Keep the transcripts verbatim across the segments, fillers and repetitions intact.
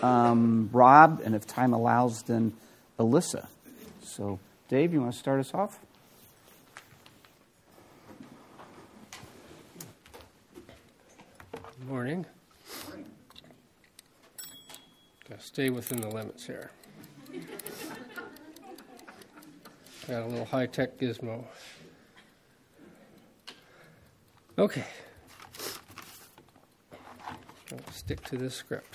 um, Rob, and if time allows, then Alyssa. So, Dave, you want to start us off? Good morning. Got to stay within the limits here. Got a little high-tech gizmo. Okay. I'll stick to this script.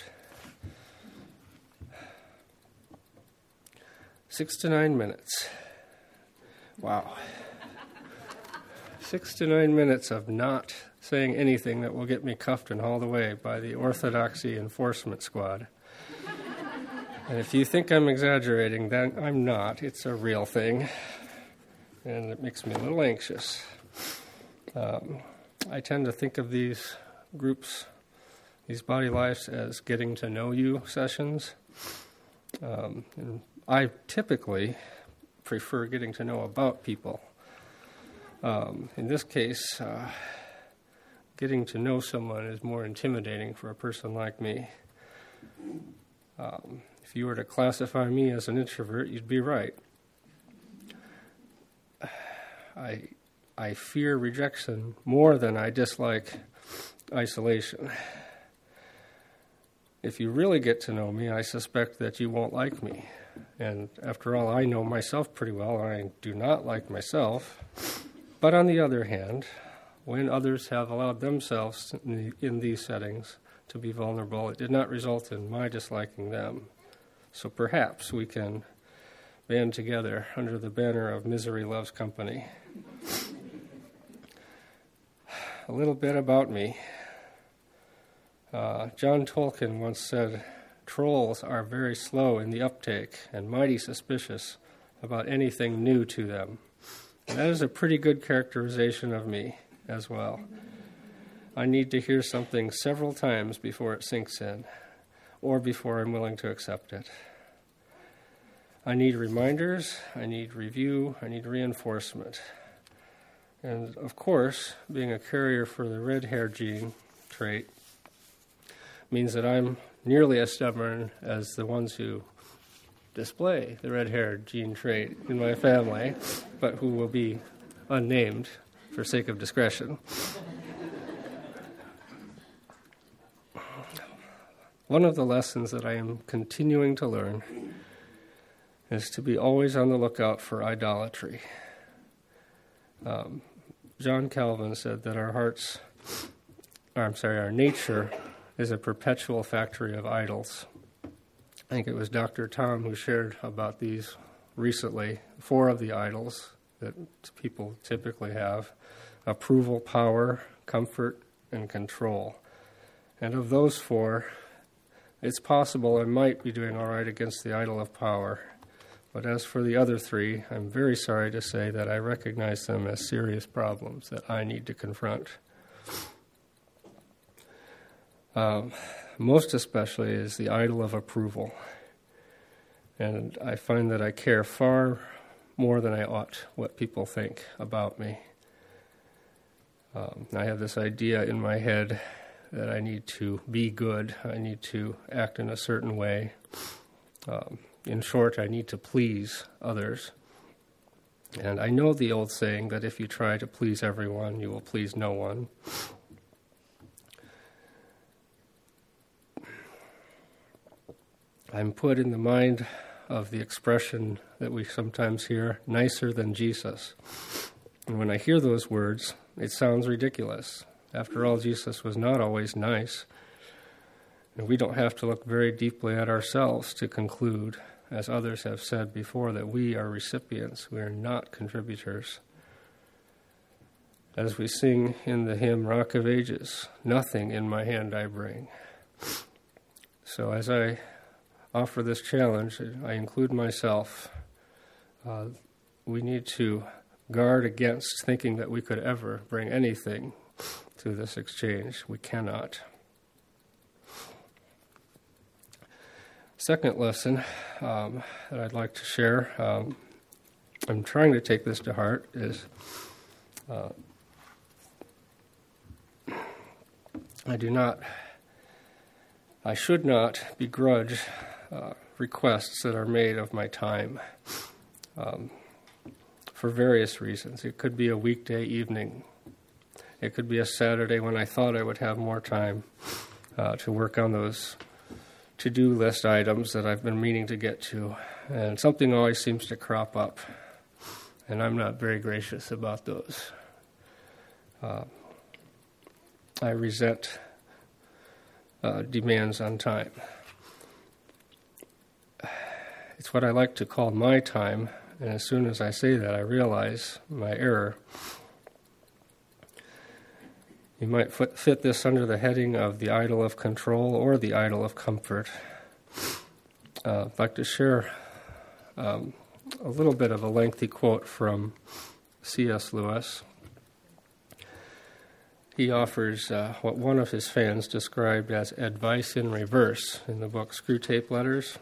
Six to nine minutes. Wow. Six to nine minutes of not saying anything that will get me cuffed and hauled away by the Orthodoxy Enforcement Squad. And if you think I'm exaggerating, then I'm not. It's a real thing. And it makes me a little anxious. Um, I tend to think of these groups, these body lives, as getting to know you sessions. Um, and I typically prefer getting to know about people. Um, in this case, uh, getting to know someone is more intimidating for a person like me. Um, if you were to classify me as an introvert, you'd be right. I I fear rejection more than I dislike isolation. If you really get to know me, I suspect that you won't like me. And after all, I know myself pretty well, and I do not like myself. But on the other hand, when others have allowed themselves in, the, in these settings to be vulnerable, it did not result in my disliking them. So perhaps we can band together under the banner of misery loves company. A little bit about me. Uh, John Tolkien once said, "Trolls are very slow in the uptake and mighty suspicious about anything new to them." And that is a pretty good characterization of me as well. I need to hear something several times before it sinks in, or before I'm willing to accept it. I need reminders, I need review, I need reinforcement. And of course, being a carrier for the red hair gene trait means that I'm nearly as stubborn as the ones who display the red hair gene trait in my family, but who will be unnamed for sake of discretion. One of the lessons that I am continuing to learn is to be always on the lookout for idolatry. Um, John Calvin said that our hearts, or I'm sorry, our nature is a perpetual factory of idols. I think it was Doctor Tom who shared about these recently, four of the idols that people typically have: approval, power, comfort, and control. And of those four, it's possible I might be doing all right against the idol of power. But as for the other three, I'm very sorry to say that I recognize them as serious problems that I need to confront. Um, most especially is the idol of approval. And I find that I care far more than I ought what people think about me. Um, I have this idea in my head that I need to be good. I need to act in a certain way. Um, in short, I need to please others. And I know the old saying that if you try to please everyone, you will please no one. I'm put in the mind of the expression that we sometimes hear, nicer than Jesus. And when I hear those words, it sounds ridiculous. After all, Jesus was not always nice. And we don't have to look very deeply at ourselves to conclude, as others have said before, that we are recipients. We are not contributors. As we sing in the hymn, Rock of Ages, nothing in my hand I bring. So as I offer this challenge, I include myself. Uh, we need to guard against thinking that we could ever bring anything to this exchange. We cannot. Second lesson um, that I'd like to share, um, I'm trying to take this to heart, is uh, I do not I should not begrudge uh, requests that are made of my time um, for various reasons. It could be a weekday evening. It could be a Saturday when I thought I would have more time uh, to work on those to-do list items that I've been meaning to get to. And something always seems to crop up, and I'm not very gracious about those. Uh, I resent uh, demands on time. It's what I like to call my time, and as soon as I say that, I realize my error. You might fit, fit this under the heading of the idol of control or the idol of comfort. Uh, I'd like to share um, a little bit of a lengthy quote from C S Lewis. He offers uh, what one of his fans described as advice in reverse in the book Screwtape Letters.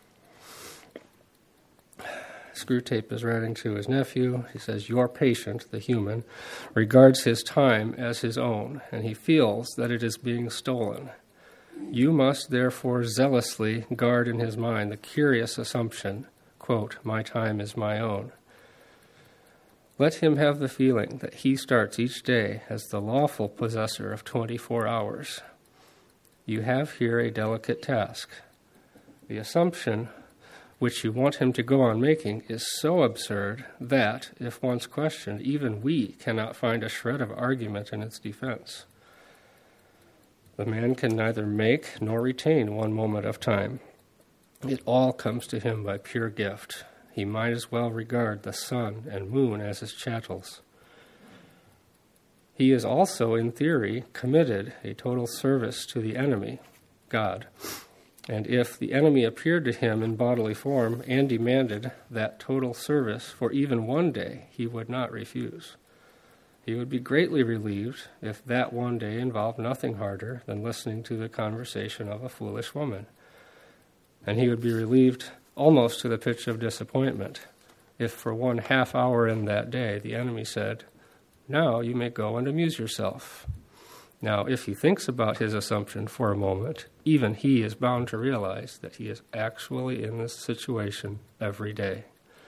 Screwtape is writing to his nephew. He says, "Your patient, the human, regards his time as his own, and he feels that it is being stolen. You must therefore zealously guard in his mind the curious assumption, quote, 'my time is my own.' Let him have the feeling that he starts each day as the lawful possessor of twenty-four hours. You have here a delicate task. The assumption which you want him to go on making is so absurd that, if once questioned, even we cannot find a shred of argument in its defense. The man can neither make nor retain one moment of time. It all comes to him by pure gift. He might as well regard the sun and moon as his chattels. He is also, in theory, committed a total service to the enemy, God. And if the enemy appeared to him in bodily form and demanded that total service for even one day, he would not refuse. He would be greatly relieved if that one day involved nothing harder than listening to the conversation of a foolish woman. And he would be relieved almost to the pitch of disappointment if for one half hour in that day the enemy said, 'Now you may go and amuse yourself.' Now, if he thinks about his assumption for a moment, even he is bound to realize that he is actually in this situation every day.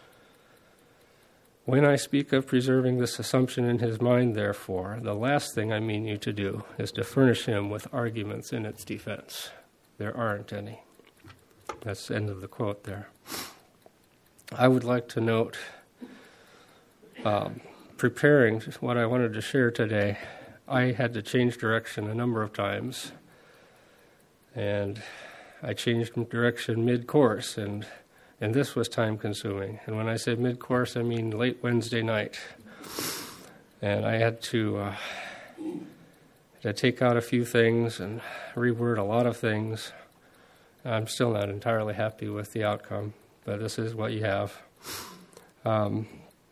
When I speak of preserving this assumption in his mind, therefore, the last thing I mean you to do is to furnish him with arguments in its defense. There aren't any." That's the end of the quote there. I would like to note, um, preparing what I wanted to share today, I had to change direction a number of times, and I changed direction mid-course, and and this was time-consuming. And when I say mid-course, I mean late Wednesday night. And I had to, uh, to take out a few things and reword a lot of things. I'm still not entirely happy with the outcome, but this is what you have. Um,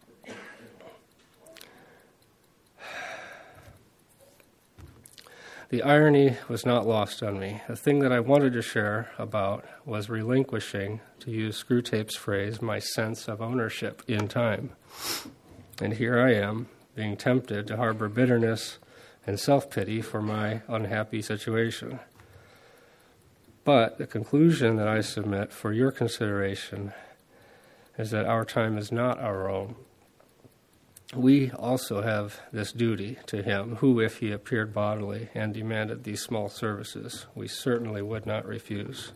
The irony was not lost on me. The thing that I wanted to share about was relinquishing, to use Screwtape's phrase, my sense of ownership in time. And here I am, being tempted to harbor bitterness and self-pity for my unhappy situation. But the conclusion that I submit for your consideration is that our time is not our own. We also have this duty to him, who, if he appeared bodily and demanded these small services, we certainly would not refuse.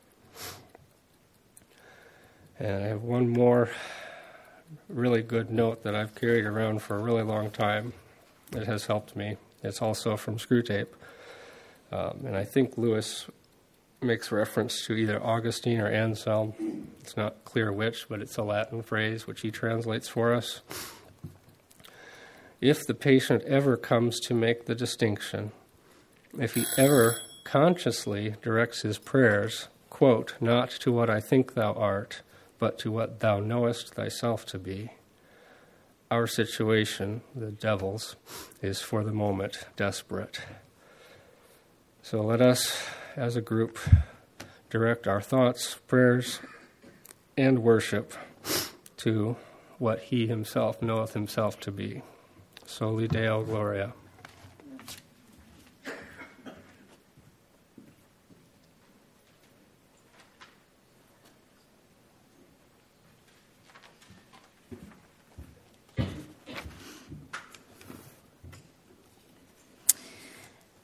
And I have one more really good note that I've carried around for a really long time that has helped me. It's also from Screwtape. Um, and I think Lewis makes reference to either Augustine or Anselm. It's not clear which, but it's a Latin phrase which he translates for us. If the patient ever comes to make the distinction, if he ever consciously directs his prayers, quote, "not to what I think thou art, but to what thou knowest thyself to be," our situation, the devil's, is for the moment desperate. So let us, as a group, direct our thoughts, prayers, and worship to what he himself knoweth himself to be. Soli Deo Gloria.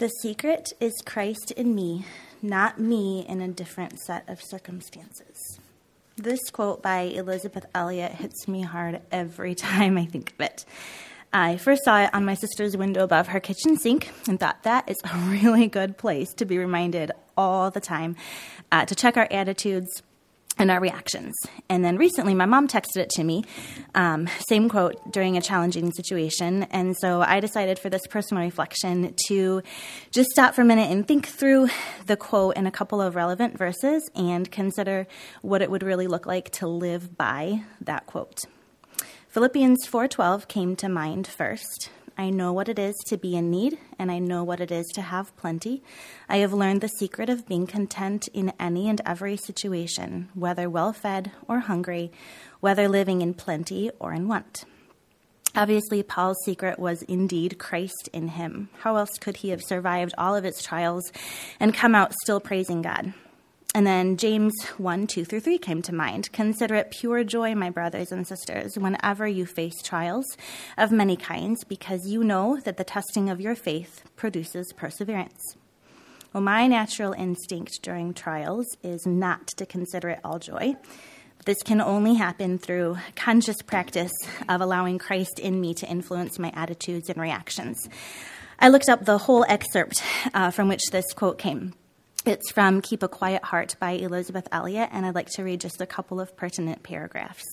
The secret is Christ in me, not me in a different set of circumstances. This quote by Elizabeth Elliot hits me hard every time I think of it. I first saw it on my sister's window above her kitchen sink and thought that is a really good place to be reminded all the time uh, to check our attitudes and our reactions. And then recently my mom texted it to me, um, same quote, during a challenging situation. And so I decided for this personal reflection to just stop for a minute and think through the quote in a couple of relevant verses and consider what it would really look like to live by that quote. Philippians four twelve came to mind first. I know what it is to be in need, and I know what it is to have plenty. I have learned the secret of being content in any and every situation, whether well-fed or hungry, whether living in plenty or in want. Obviously, Paul's secret was indeed Christ in him. How else could he have survived all of his trials and come out still praising God? And then James one, two through three came to mind. Consider it pure joy, my brothers and sisters, whenever you face trials of many kinds, because you know that the testing of your faith produces perseverance. Well, my natural instinct during trials is not to consider it all joy. This can only happen through conscious practice of allowing Christ in me to influence my attitudes and reactions. I looked up the whole excerpt uh, from which this quote came. It's from Keep a Quiet Heart by Elizabeth Elliot, and I'd like to read just a couple of pertinent paragraphs.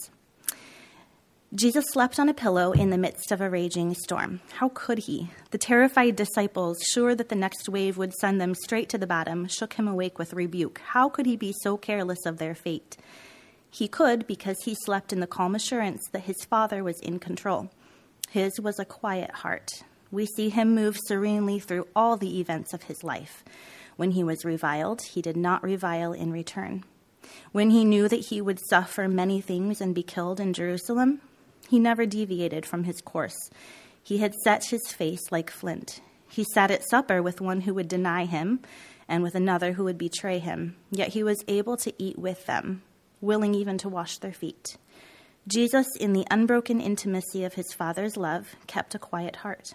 Jesus slept on a pillow in the midst of a raging storm. How could he? The terrified disciples, sure that the next wave would send them straight to the bottom, shook him awake with rebuke. How could he be so careless of their fate? He could because he slept in the calm assurance that his Father was in control. His was a quiet heart. We see him move serenely through all the events of his life. When he was reviled, he did not revile in return. When he knew that he would suffer many things and be killed in Jerusalem, he never deviated from his course. He had set his face like flint. He sat at supper with one who would deny him and with another who would betray him, yet he was able to eat with them, willing even to wash their feet. Jesus, in the unbroken intimacy of his Father's love, kept a quiet heart.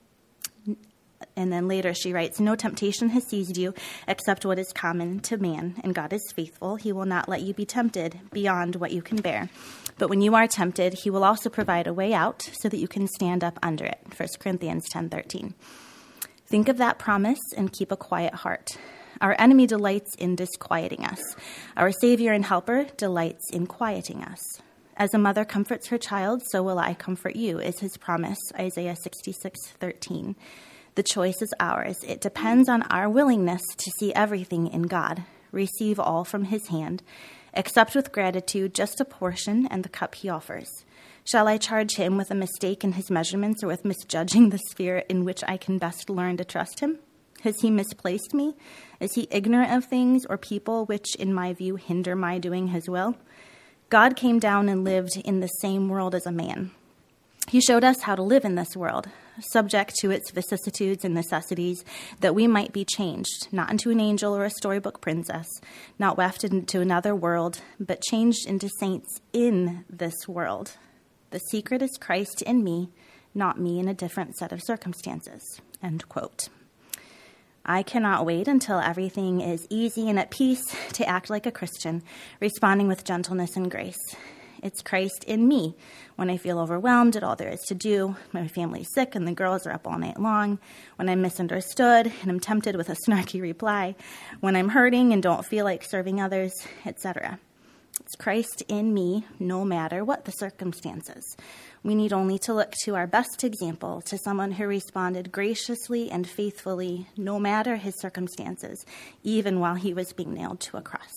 And then later she writes, no temptation has seized you except what is common to man, and God is faithful. He will not let you be tempted beyond what you can bear. But when you are tempted, he will also provide a way out so that you can stand up under it. First Corinthians ten thirteen. Think of that promise and keep a quiet heart. Our enemy delights in disquieting us. Our Savior and Helper delights in quieting us. As a mother comforts her child, so will I comfort you, is his promise, Isaiah sixty-six thirteen. The choice is ours. It depends on our willingness to see everything in God, receive all from his hand, accept with gratitude just a portion and the cup he offers. Shall I charge him with a mistake in his measurements or with misjudging the sphere in which I can best learn to trust him? Has he misplaced me? Is he ignorant of things or people which, in my view, hinder my doing his will? God came down and lived in the same world as a man. He showed us how to live in this world, subject to its vicissitudes and necessities, that we might be changed, not into an angel or a storybook princess, not wafted into another world, but changed into saints in this world. The secret is Christ in me, not me in a different set of circumstances. End quote. I cannot wait until everything is easy and at peace to act like a Christian, responding with gentleness and grace. It's Christ in me when I feel overwhelmed at all there is to do, when my family's sick and the girls are up all night long, when I'm misunderstood and I'm tempted with a snarky reply, when I'm hurting and don't feel like serving others, et cetera. It's Christ in me no matter what the circumstances. We need only to look to our best example, to someone who responded graciously and faithfully no matter his circumstances, even while he was being nailed to a cross.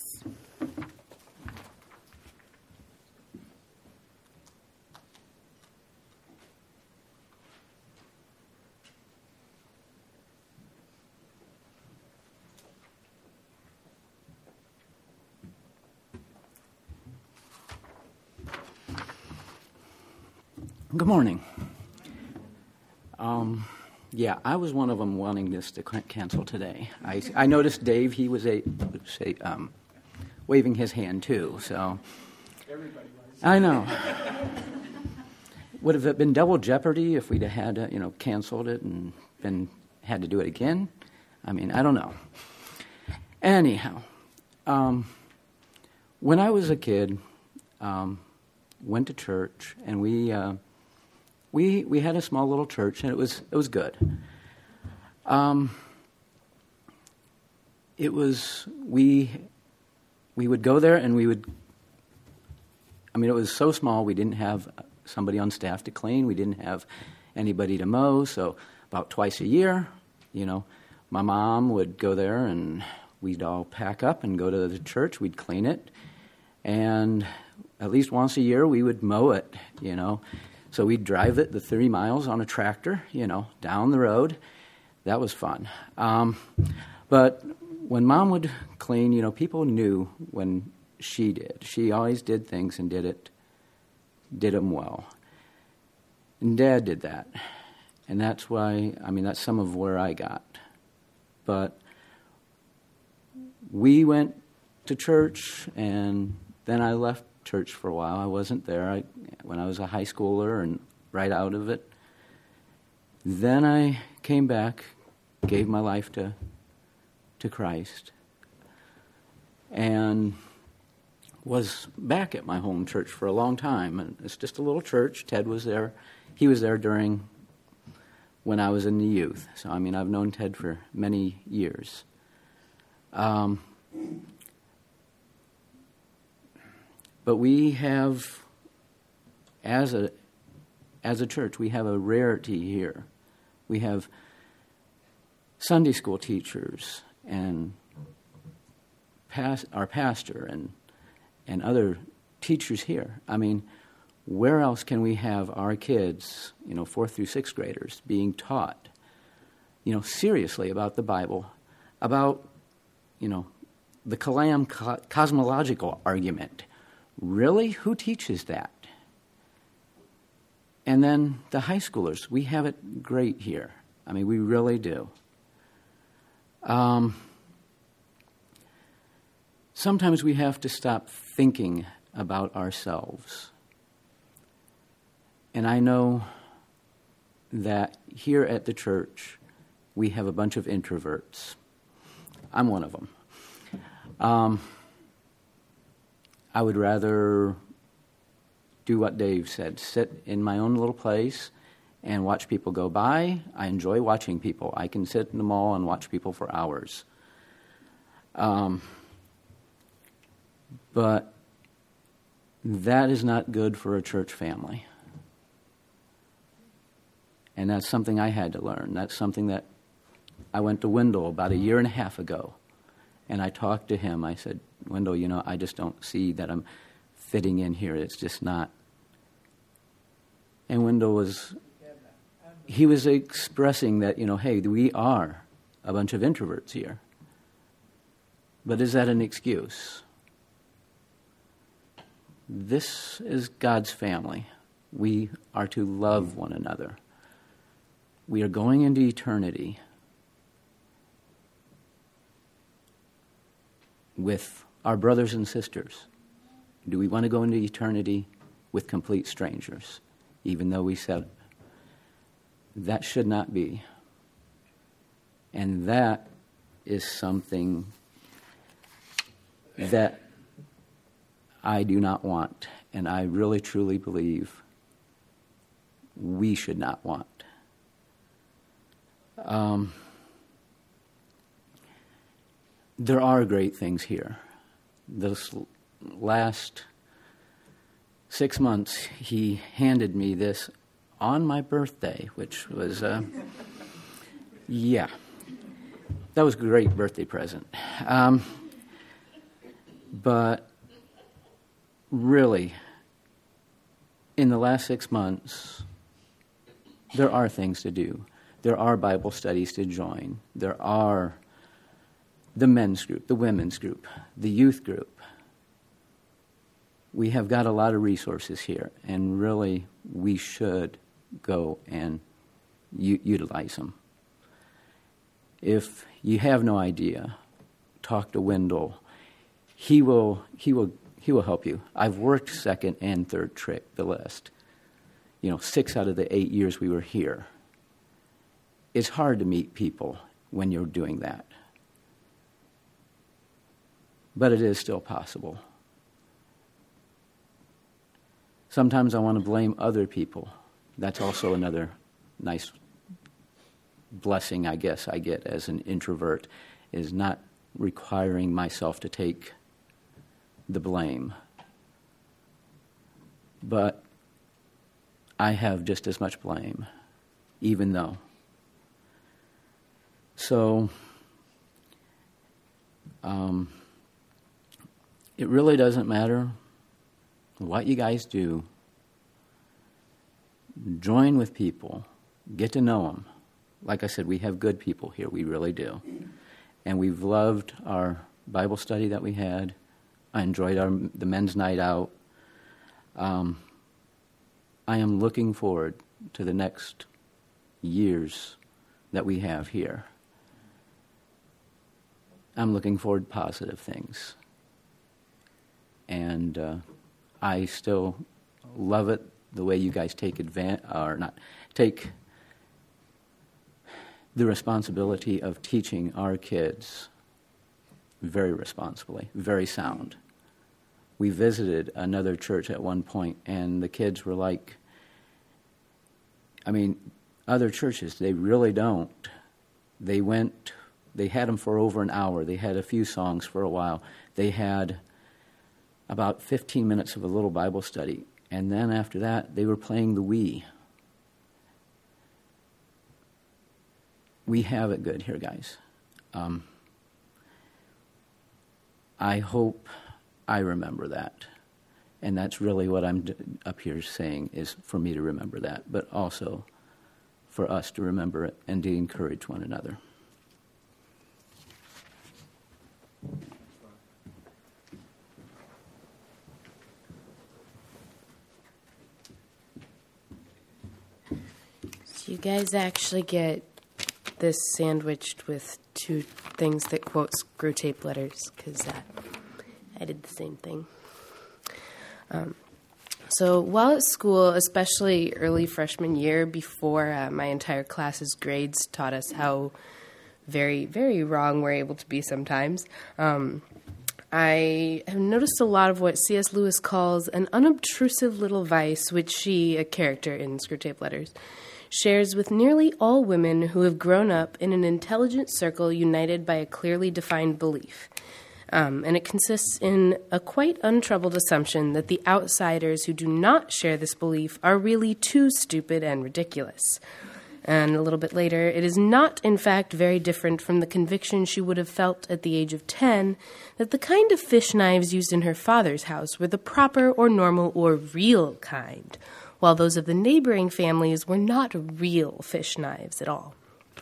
Good morning. Um, yeah, I was one of them wanting this to cancel today. I, I noticed Dave, he was a, say, um, waving his hand too, so. Everybody was. I know. Would have it been double jeopardy if we'd have had, uh, you know, canceled it and been had to do it again? I mean, I don't know. Anyhow, um, when I was a kid, um, went to church, and we uh, we we had a small little church, and it was it was good. Um, it was we we would go there, and we would. I mean, it was so small. We didn't have somebody on staff to clean. We didn't have anybody to mow. So about twice a year, you know, my mom would go there, and we'd all pack up and go to the church. We'd clean it, and at least once a year we would mow it, you know. So we'd drive it the thirty miles on a tractor, you know, down the road. That was fun. Um, but when Mom would clean, you know, people knew when she did. She always did things and did it, did them well. And Dad did that. And that's why, I mean, that's some of where I got. But we went to church, and then I left church for a while. I wasn't there I, when I was a high schooler and right out of it. Then I came back, gave my life to to Christ, and was back at my home church for a long time. And it's just a little church. Ted was there. He was there during when I was in the youth. So, I mean, I've known Ted for many years. Um, but we have, as a as a church, we have a rarity here. We have Sunday school teachers and past, our pastor and and other teachers here. I mean, where else can we have our kids, you know, fourth through sixth graders, being taught, you know, seriously about the Bible, about, you know, the Kalam cosmological argument? Really? Who teaches that? And then the high schoolers, we have it great here. I mean, we really do. Um, sometimes we have to stop thinking about ourselves. And I know that here at the church, we have a bunch of introverts. I'm one of them. Um, I would rather do what Dave said, sit in my own little place and watch people go by. I enjoy watching people. I can sit in the mall and watch people for hours. Um, but that is not good for a church family. And that's something I had to learn. That's something that I went to Wendell about a year and a half ago. And I talked to him. I said, Wendell, you know, I just don't see that I'm fitting in here. It's just not. And Wendell was, he was expressing that, you know, hey, we are a bunch of introverts here. But is that an excuse? This is God's family. We are to love one another. We are going into eternity with our brothers and sisters. Do we want to go into eternity with complete strangers? Even though we said that should not be. And that is something that I do not want, and I really truly believe we should not want. Um, there are great things here. This last six months, he handed me this on my birthday, which was, uh, yeah, that was a great birthday present. Um, but really, in the last six months, there are things to do. There are Bible studies to join. There are the men's group, the women's group, the youth group. We have got a lot of resources here, and really we should go and u- utilize them. If you have no idea, talk to Wendell. He will he will he will help you. I've worked second and third trick the last, you know, six out of the eight years we were here. It's hard to meet people when you're doing that. But it is still possible. Sometimes I want to blame other people. That's also another nice blessing, I guess, I get as an introvert, is not requiring myself to take the blame. But I have just as much blame, even though. So, um, it really doesn't matter what you guys do. Join with people. Get to know them. Like I said, we have good people here. We really do. And we've loved our Bible study that we had. I enjoyed our the men's night out. Um, I am looking forward to the next years that we have here. I'm looking forward to positive things. And uh, I still love it, the way you guys take advantage, or not, take the responsibility of teaching our kids very responsibly, very sound. We visited another church at one point, and the kids were like, I mean, other churches, they really don't. They went, they had them for over an hour. They had a few songs for a while. They had about fifteen minutes of a little Bible study. And then after that, they were playing the Wii. We have it good here, guys. Um, I hope I remember that. And that's really what I'm d- up here saying, is for me to remember that, but also for us to remember it and to encourage one another. So you guys actually get this sandwiched with two things that quote Screwtape Letters, because uh, I did the same thing. Um, so while at school, especially early freshman year, before uh, my entire class's grades taught us how very, very wrong we're able to be sometimes, um, I have noticed a lot of what C S Lewis calls an unobtrusive little vice, which she, a character in Screwtape Letters, shares with nearly all women who have grown up in an intelligent circle united by a clearly defined belief. Um, and it consists in a quite untroubled assumption that the outsiders who do not share this belief are really too stupid and ridiculous. And a little bit later, it is not, in fact, very different from the conviction she would have felt at the age of ten that the kind of fish knives used in her father's house were the proper or normal or real kind, while those of the neighboring families were not real fish knives at all.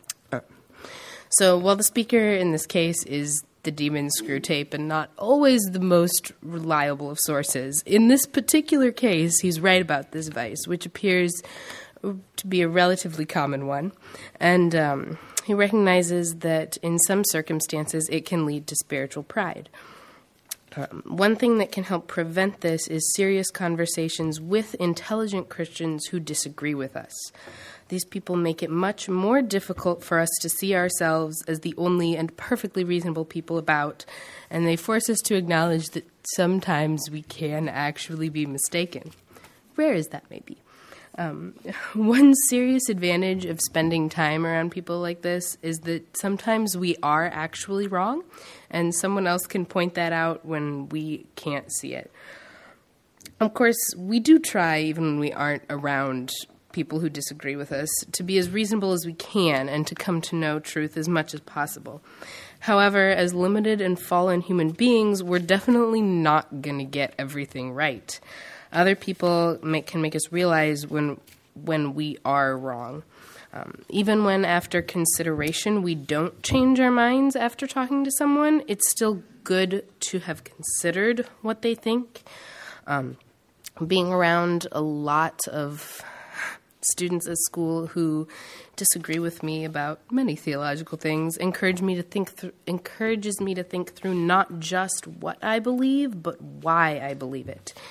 So while the speaker in this case is the demon Screwtape and not always the most reliable of sources, in this particular case, he's right about this vice, which appears to be a relatively common one. And um, he recognizes that in some circumstances it can lead to spiritual pride. Um, one thing that can help prevent this is serious conversations with intelligent Christians who disagree with us. These people make it much more difficult for us to see ourselves as the only and perfectly reasonable people about, and they force us to acknowledge that sometimes we can actually be mistaken, rare as that may be. Um, one serious advantage of spending time around people like this is that sometimes we are actually wrong, and someone else can point that out when we can't see it. Of course, we do try, even when we aren't around people who disagree with us, to be as reasonable as we can and to come to know truth as much as possible. However, as limited and fallen human beings, we're definitely not going to get everything right. Other people make, can make us realize when when we are wrong. Um, even when, after consideration, we don't change our minds after talking to someone, it's still good to have considered what they think. Um, being around a lot of students at school who disagree with me about many theological things encourage me to think th- encourages me to think through not just what I believe, but why I believe it.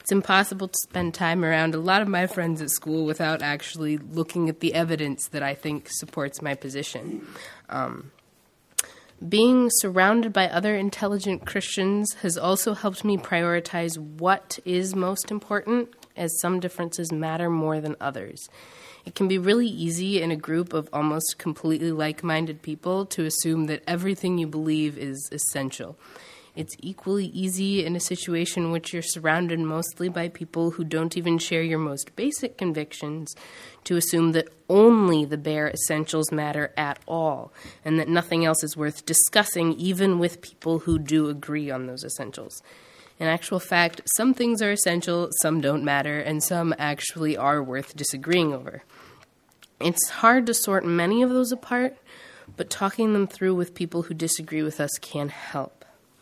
It's impossible to spend time around a lot of my friends at school without actually looking at the evidence that I think supports my position. Um, being surrounded by other intelligent Christians has also helped me prioritize what is most important, as some differences matter more than others. It can be really easy in a group of almost completely like-minded people to assume that everything you believe is essential. It's equally easy in a situation in which you're surrounded mostly by people who don't even share your most basic convictions to assume that only the bare essentials matter at all, and that nothing else is worth discussing, even with people who do agree on those essentials. In actual fact, some things are essential, some don't matter, and some actually are worth disagreeing over. It's hard to sort many of those apart, but talking them through with people who disagree with us can help.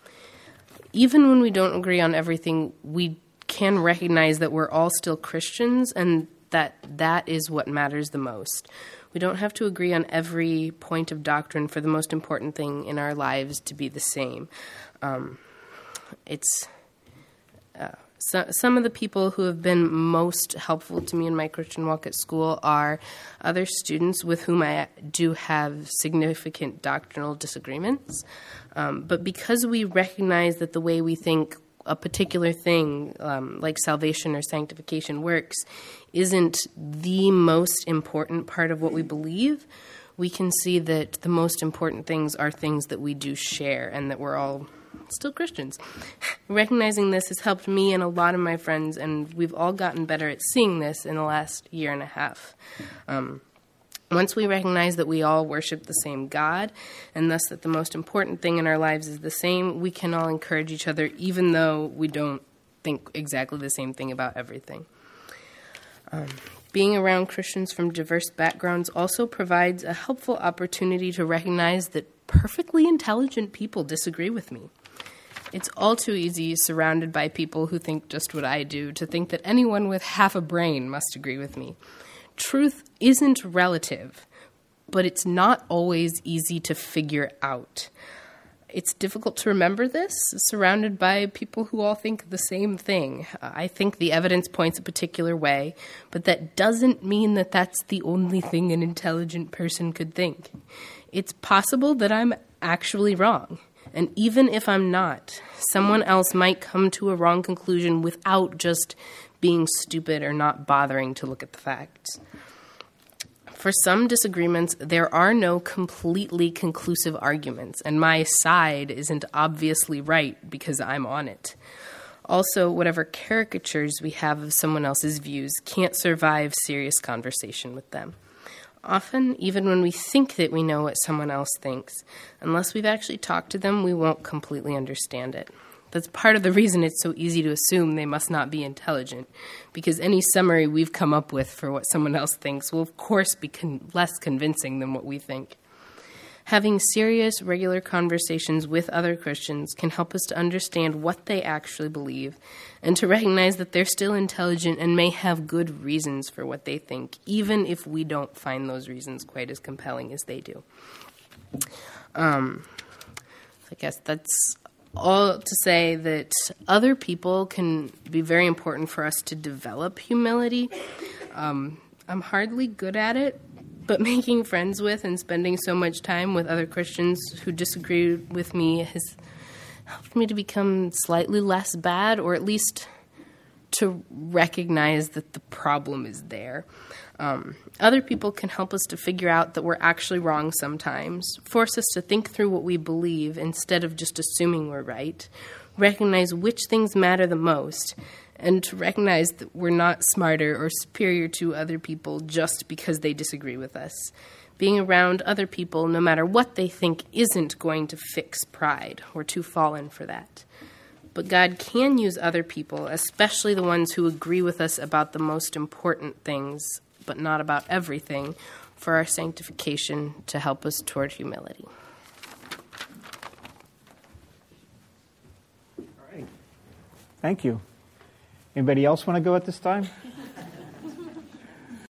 Even when we don't agree on everything, we can recognize that we're all still Christians and that that is what matters the most. We don't have to agree on every point of doctrine for the most important thing in our lives to be the same. Um, it's... Uh, so, some of the people who have been most helpful to me in my Christian walk at school are other students with whom I do have significant doctrinal disagreements. Um, but because we recognize that the way we think a particular thing, um, like salvation or sanctification, works, isn't the most important part of what we believe, we can see that the most important things are things that we do share and that we're all still Christians. Recognizing this has helped me and a lot of my friends, and we've all gotten better at seeing this in the last year and a half. Um, once we recognize that we all worship the same God, and thus that the most important thing in our lives is the same, we can all encourage each other, even though we don't think exactly the same thing about everything. Um, being around Christians from diverse backgrounds also provides a helpful opportunity to recognize that perfectly intelligent people disagree with me. It's all too easy, surrounded by people who think just what I do, to think that anyone with half a brain must agree with me. Truth isn't relative, but it's not always easy to figure out. It's difficult to remember this, surrounded by people who all think the same thing. I think the evidence points a particular way, but that doesn't mean that that's the only thing an intelligent person could think. It's possible that I'm actually wrong. And even if I'm not, someone else might come to a wrong conclusion without just being stupid or not bothering to look at the facts. For some disagreements, there are no completely conclusive arguments, and my side isn't obviously right because I'm on it. Also, whatever caricatures we have of someone else's views can't survive serious conversation with them. Often, even when we think that we know what someone else thinks, unless we've actually talked to them, we won't completely understand it. That's part of the reason it's so easy to assume they must not be intelligent, because any summary we've come up with for what someone else thinks will, of course, be con- less convincing than what we think. Having serious, regular conversations with other Christians can help us to understand what they actually believe and to recognize that they're still intelligent and may have good reasons for what they think, even if we don't find those reasons quite as compelling as they do. Um, I guess that's all to say that other people can be very important for us to develop humility. Um, I'm hardly good at it. But making friends with and spending so much time with other Christians who disagree with me has helped me to become slightly less bad, or at least to recognize that the problem is there. Um, other people can help us to figure out that we're actually wrong sometimes, force us to think through what we believe instead of just assuming we're right, recognize which things matter the most, and to recognize that we're not smarter or superior to other people just because they disagree with us. Being around other people, no matter what they think, isn't going to fix pride. We're too fallen for that. But God can use other people, especially the ones who agree with us about the most important things, but not about everything, for our sanctification to help us toward humility. All right. Thank you. Anybody else want to go at this time?